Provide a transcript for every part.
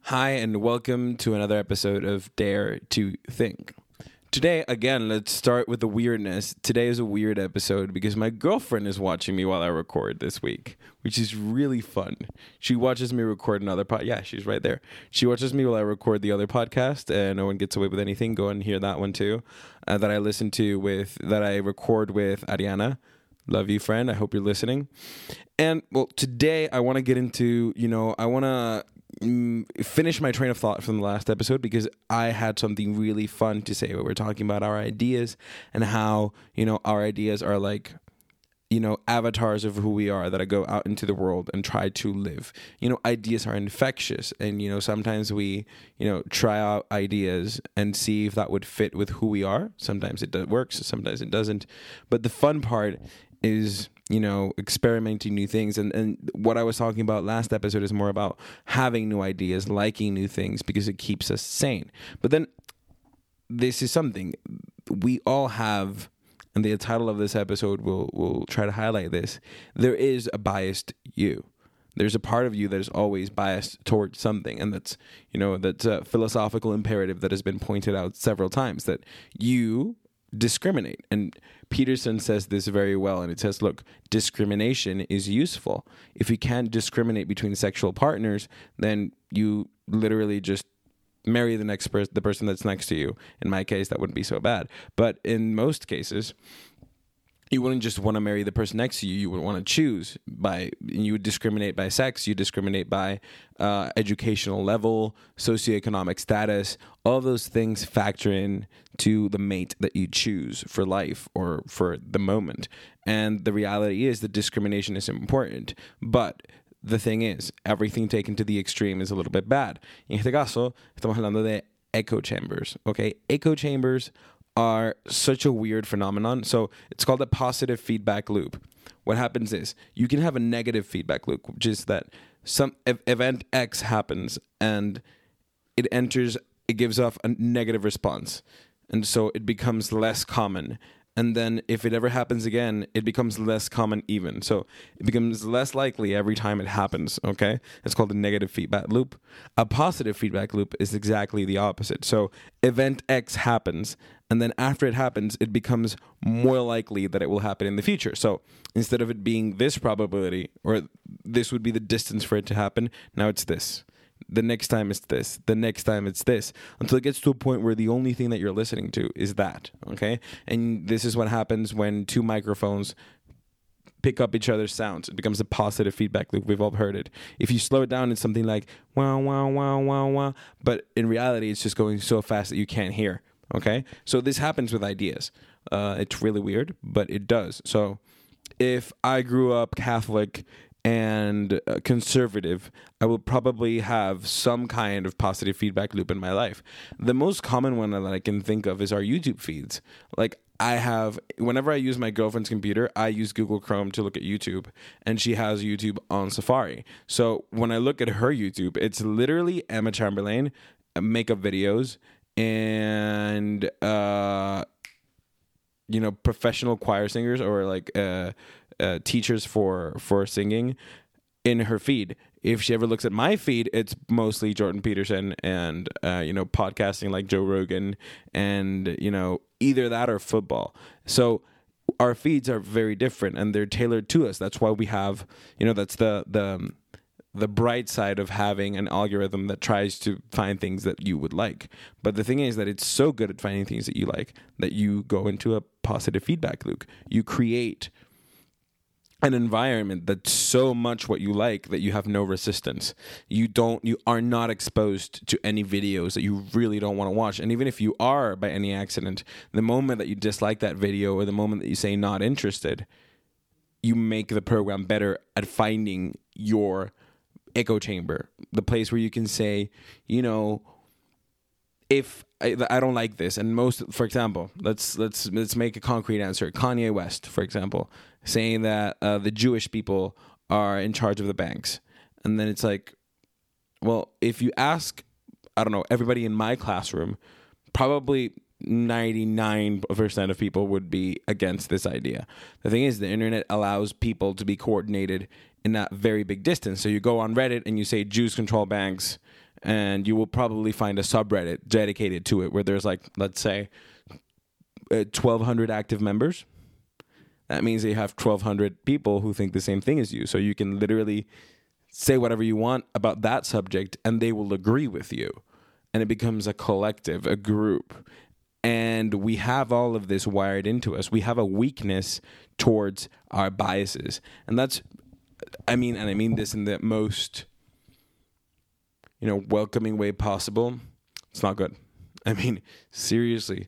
Hi, and welcome to another episode of Dare to Think. Today, again, let's start with the weirdness. Today is a weird episode because my girlfriend is watching me while I record this week, which is really fun. She watches me record another Yeah, she's right there. She watches me while I record the other podcast, and No One Gets Away with Anything. Go and hear that one too. That I record with Ariana. Love you, friend. I hope you're listening. And, well, today I want to get into, I want to finish my train of thought from the last episode because I had something really fun to say. We were talking about our ideas and how, our ideas are like, avatars of who we are that I go out into the world and try to live. Ideas are infectious, and, sometimes we, try out ideas and see if that would fit with who we are. Sometimes it works, sometimes it doesn't. But the fun part is, experimenting new things. And what I was talking about last episode is more about having new ideas, liking new things, because it keeps us sane. But then this is something we all have, and the title of this episode will try to highlight this. There is a biased you. There's a part of you that is always biased towards something, and that's a philosophical imperative that has been pointed out several times, that you discriminate. And Peterson says this very well, and it says, look, discrimination is useful. If you can't discriminate between sexual partners, then you literally just marry the person that's next to you. In my case, that wouldn't be so bad. But in most cases, you wouldn't just want to marry the person next to you. You would want to choose you would discriminate by sex. You discriminate by educational level, socioeconomic status. All those things factor in to the mate that you choose for life or for the moment. And the reality is that discrimination is important. But the thing is, everything taken to the extreme is a little bit bad. En este caso, estamos hablando de echo chambers. Okay, echo chambers are such a weird phenomenon. So it's called a positive feedback loop. What happens is you can have a negative feedback loop, which is that some event X happens and it gives off a negative response. And so it becomes less common. And then if it ever happens again, it becomes less common even. So it becomes less likely every time it happens, okay? It's called a negative feedback loop. A positive feedback loop is exactly the opposite. So event X happens, and then after it happens, it becomes more likely that it will happen in the future. So instead of it being this probability, or this would be the distance for it to happen, now it's this. The next time it's this. The next time it's this. Until it gets to a point where the only thing that you're listening to is that, okay? And this is what happens when two microphones pick up each other's sounds. It becomes a positive feedback loop. We've all heard it. If you slow it down, it's something like, wow, wow, wow, wow, wow. But in reality, it's just going so fast that you can't hear, okay? So this happens with ideas. It's really weird, but it does. So if I grew up Catholic and conservative, I will probably have some kind of positive feedback loop in my life. The most common one that I can think of is our YouTube feeds. Like, whenever I use my girlfriend's computer, I use Google Chrome to look at YouTube, and she has YouTube on Safari. So when I look at her YouTube, it's literally Emma Chamberlain, makeup videos, and professional choir singers, or like teachers for singing in her feed. If she ever looks at my feed, it's mostly Jordan Peterson and podcasting like Joe Rogan, and either that or football. So our feeds are very different, and they're tailored to us. That's why we have that's the bright side of having an algorithm that tries to find things that you would like. But the thing is that it's so good at finding things that you like that you go into a positive feedback loop. You create an environment that's so much what you like that you have no resistance. You are not exposed to any videos that you really don't want to watch. And even if you are by any accident, the moment that you dislike that video, or the moment that you say not interested, you make the program better at finding your echo chamber, the place where you can say, if I don't like this, and for example, let's make a concrete answer. Kanye West, for example, saying that the Jewish people are in charge of the banks, and then it's like, well, if you ask, I don't know, everybody in my classroom, probably 99% of people would be against this idea. The thing is, the internet allows people to be coordinated in that very big distance. So you go on Reddit and you say Jews control banks, and you will probably find a subreddit dedicated to it where there's like, let's say, 1,200 active members. That means that you have 1,200 people who think the same thing as you. So you can literally say whatever you want about that subject and they will agree with you. And it becomes a collective, a group. And we have all of this wired into us. We have a weakness towards our biases. And that's, I mean this in the most, welcoming way possible. It's not good. I mean, seriously.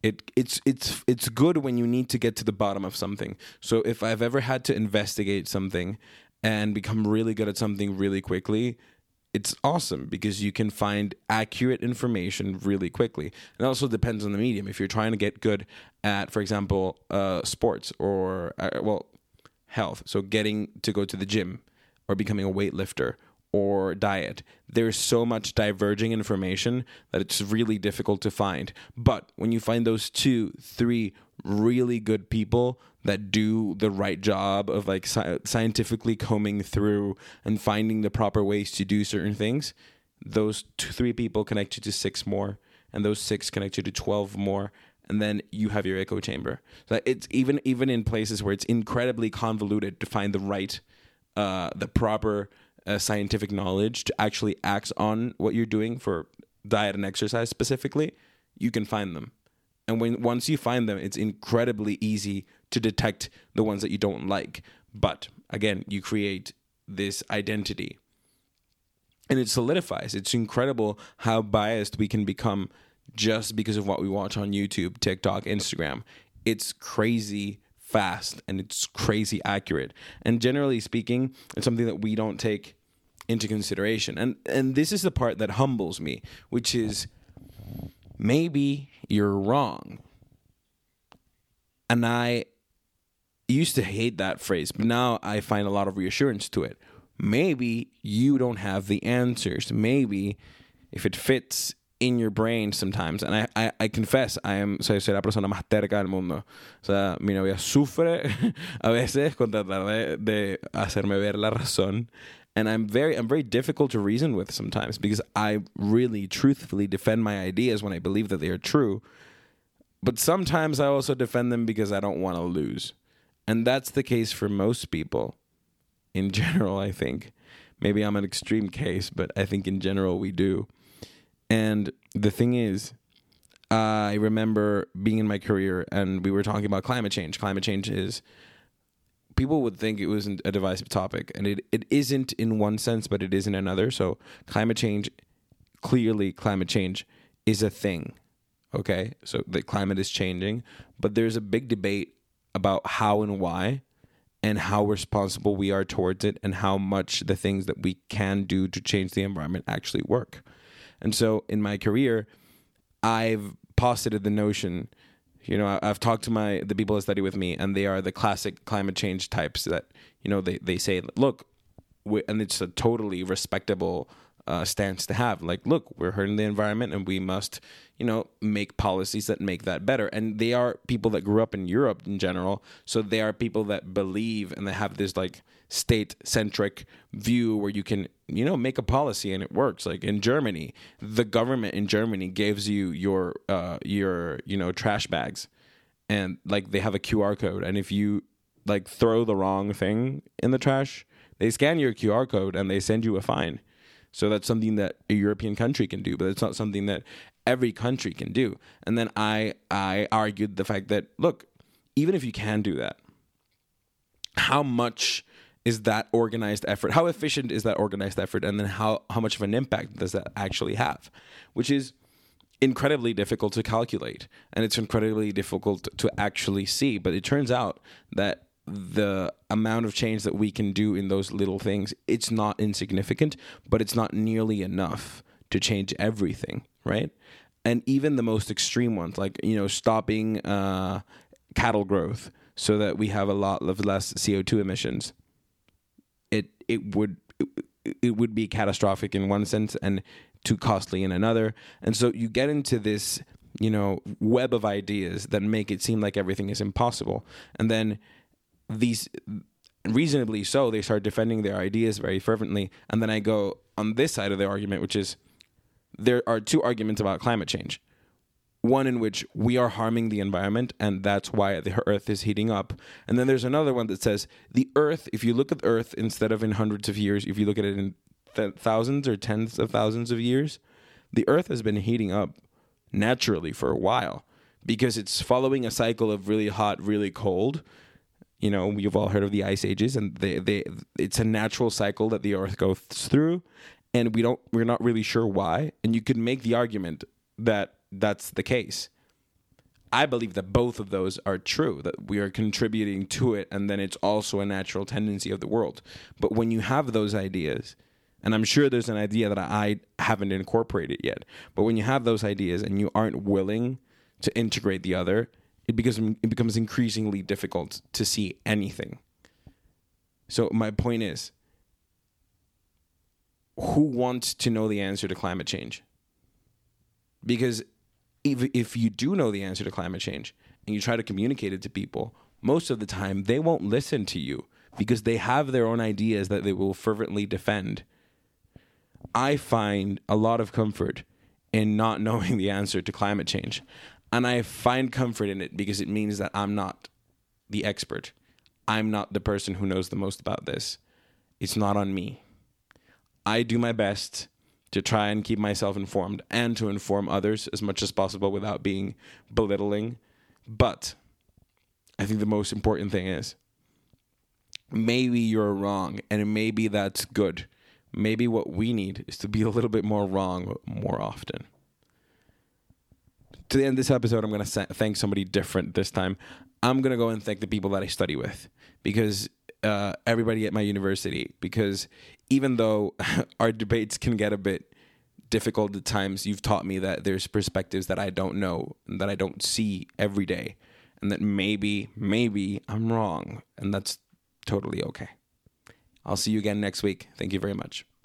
It's good when you need to get to the bottom of something. So if I've ever had to investigate something and become really good at something really quickly, it's awesome because you can find accurate information really quickly. It also depends on the medium. If you're trying to get good at, for example, sports or, health, so getting to go to the gym or becoming a weightlifter or diet, there's so much diverging information that it's really difficult to find. But when you find those 2-3 really good people that do the right job of like scientifically combing through and finding the proper ways to do certain things, those 2-3 people connect you to 6 more, and those 6 connect you to 12 more, and then you have your echo chamber. So it's even in places where it's incredibly convoluted to find the right, the proper scientific knowledge to actually act on what you're doing for diet and exercise specifically, you can find them. And once you find them, it's incredibly easy to detect the ones that you don't like. But again, you create this identity and it solidifies. It's incredible how biased we can become just because of what we watch on YouTube, TikTok, Instagram. It's crazy fast and it's crazy accurate. And generally speaking, it's something that we don't take into consideration. And this is the part that humbles me, which is maybe you're wrong. And I used to hate that phrase, but now I find a lot of reassurance to it. Maybe you don't have the answers. Maybe if it fits in your brain sometimes, and I confess, soy la persona más terca del mundo. O sea, mi novia sufre a veces con tratar de hacerme ver la razón. And I'm very difficult to reason with sometimes because I really truthfully defend my ideas when I believe that they are true. But sometimes I also defend them because I don't want to lose. And that's the case for most people. In general, I think. Maybe I'm an extreme case, but I think in general we do. And the thing is, I remember being in my career and we were talking about climate change. Climate change is... People would think it wasn't a divisive topic, and it isn't in one sense, but it is in another. So climate change is a thing, okay? So the climate is changing, but there's a big debate about how and why and how responsible we are towards it and how much the things that we can do to change the environment actually work. And so in my career, I've posited the notion... I've talked to the people that study with me, and they are the classic climate change types that, they say, look, and it's a totally respectable stance to have. Like, look, we're hurting the environment and we must, make policies that make that better. And they are people that grew up in Europe in general. So they are people that believe and they have this like state-centric view where you can, make a policy and it works. Like in Germany, the government in Germany gives you your trash bags, and like they have a QR code. And if you like throw the wrong thing in the trash, they scan your QR code and they send you a fine. So that's something that a European country can do, but it's not something that every country can do. And then I argued the fact that, look, even if you can do that, how much is that organized effort? How efficient is that organized effort? And then how much of an impact does that actually have? Which is incredibly difficult to calculate. And it's incredibly difficult to actually see. But it turns out that the amount of change that we can do in those little things, it's not insignificant, but it's not nearly enough to change everything, right? And even the most extreme ones, like, stopping cattle growth so that we have a lot of less CO2 emissions, it would be catastrophic in one sense and too costly in another. And so you get into this, web of ideas that make it seem like everything is impossible. And then these, reasonably so, they start defending their ideas very fervently. And then I go on this side of the argument, which is, there are two arguments about climate change. One in which we are harming the environment, and that's why the Earth is heating up. And then there's another one that says the Earth, if you look at the Earth instead of in hundreds of years, if you look at it in thousands or tens of thousands of years, the Earth has been heating up naturally for a while because it's following a cycle of really hot, really cold. You know, we've all heard of the ice ages, and it's a natural cycle that the Earth goes through, and we're not really sure why. And you could make the argument that that's the case. I believe that both of those are true, that we are contributing to it, and then it's also a natural tendency of the world. But when you have those ideas, and I'm sure there's an idea that I haven't incorporated yet, but when you have those ideas and you aren't willing to integrate the other, it becomes increasingly difficult to see anything. So my point is, who wants to know the answer to climate change? Because if you do know the answer to climate change and you try to communicate it to people, most of the time they won't listen to you because they have their own ideas that they will fervently defend. I find a lot of comfort in not knowing the answer to climate change. And I find comfort in it because it means that I'm not the expert. I'm not the person who knows the most about this. It's not on me. I do my best to try and keep myself informed and to inform others as much as possible without being belittling. But I think the most important thing is maybe you're wrong, and maybe that's good. Maybe what we need is to be a little bit more wrong more often. To the end of this episode, I'm going to thank somebody different this time. I'm going to go and thank the people that I study with, because everybody at my university, because even though our debates can get a bit difficult at times, you've taught me that there's perspectives that I don't know, and that I don't see every day, and that maybe I'm wrong, and that's totally okay. I'll see you again next week. Thank you very much.